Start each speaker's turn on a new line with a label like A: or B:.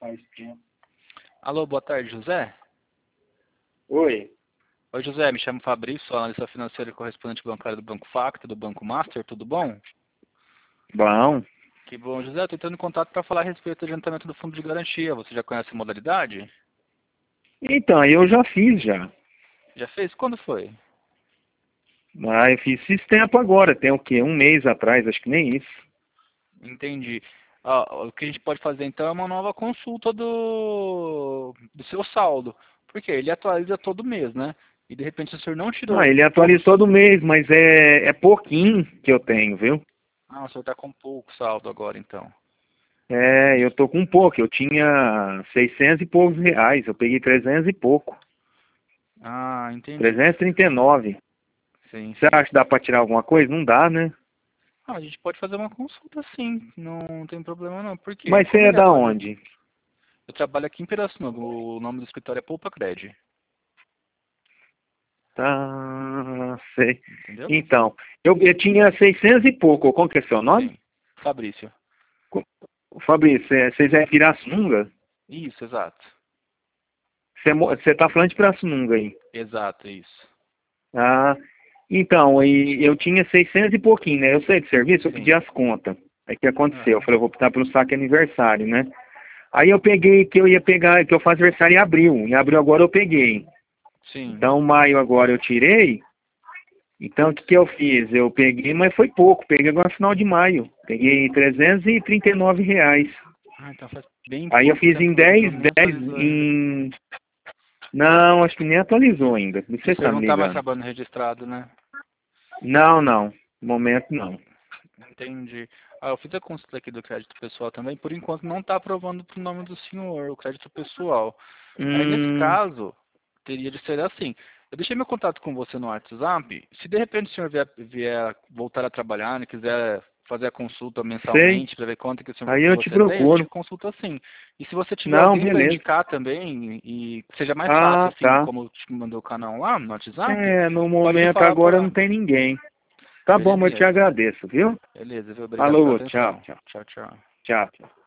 A: faz tempo.
B: Alô, boa tarde, José.
A: Oi.
B: Oi, José, me chamo Fabrício, sou analista financeiro e correspondente bancário do Banco Facto, do Banco Master, tudo bom?
A: Bom.
B: Que bom, José, estou entrando em contato para falar a respeito do adiantamento do fundo de garantia. Você já conhece a modalidade?
A: Então, eu já fiz já.
B: Já fez? Quando foi?
A: Mas eu fiz esse tempo agora, tem o quê? Um mês atrás, acho que nem isso.
B: Entendi. O que a gente pode fazer então é uma nova consulta do seu saldo. Porque ele atualiza todo mês, né? E de repente se o senhor não
A: Ah,
B: tirou
A: ele atualiza todo mês, mas é pouquinho que eu tenho, viu?
B: Ah, o senhor está com pouco saldo agora então.
A: É, eu tô com pouco, eu tinha 600 e poucos reais, eu peguei 300 e pouco.
B: Ah, entendi.
A: 339.
B: Sim,
A: Você
B: sim.
A: acha que dá pra tirar alguma coisa? Não dá, né?
B: Ah, a gente pode fazer uma consulta sim, não tem problema não. Por quê?
A: Mas você
B: Como
A: é
B: ele
A: da
B: atualiza?
A: onde?
B: Eu trabalho aqui em Pirassununga, o nome do escritório é Poupa Cred,
A: Tá, sei.
B: entendeu?
A: Então, eu tinha 600 e pouco. Qual que é seu nome?
B: Sim. Fabrício.
A: Fabrício, vocês é Pirassununga?
B: Isso, exato.
A: Você tá falando de Pirassununga aí.
B: Exato, isso.
A: Ah, então, e eu tinha 600 e pouquinho, né? Eu saí de serviço, eu pedi
B: Sim.
A: as contas. Aí o que aconteceu? Eu
B: Aham.
A: falei, eu vou optar pelo saque aniversário, né? Aí eu peguei que eu ia pegar, que eu faço aniversário em abril. Em abril agora eu peguei.
B: Sim.
A: Então, maio agora eu tirei. Então, o que que eu fiz? Eu peguei, mas foi pouco. Peguei agora no final de maio. Peguei R$ 339.
B: Ah, então faz bem
A: Aí eu
B: pouco
A: fiz
B: tempo
A: em
B: que você entrou,
A: 10
B: nem
A: 10
B: atualizou ainda.
A: em... Não, acho que nem atualizou ainda. Não
B: E o
A: sei se
B: senhor
A: tá
B: não
A: me
B: está mais
A: ligando.
B: trabalhando registrado, né?
A: Não, não. No momento, não.
B: Entendi. Ah, eu fiz a consulta aqui do crédito pessoal também. Por enquanto não está aprovando para o nome do senhor, o crédito pessoal. Aí nesse
A: Hum,
B: caso, teria de ser assim. Eu deixei meu contato com você no WhatsApp. Se de repente o senhor vier voltar a trabalhar, e quiser fazer a consulta
A: sei.
B: mensalmente para ver quanto que,
A: Aí
B: que
A: eu te
B: você tem, a gente
A: procuro.
B: consulta assim. E se você tiver
A: Não,
B: alguém para
A: beleza.
B: indicar também e que seja mais fácil
A: Ah,
B: assim,
A: tá.
B: como eu te mandei o canal lá no WhatsApp,
A: É, no
B: pode me
A: momento
B: falar
A: agora
B: para...
A: não tem ninguém. Tá bom, mas eu te
B: Beleza.
A: agradeço, viu?
B: Beleza, viu? Obrigado pela
A: Alô, tchau,
B: atenção.
A: tchau.
B: Tchau, tchau.
A: Tchau, tchau.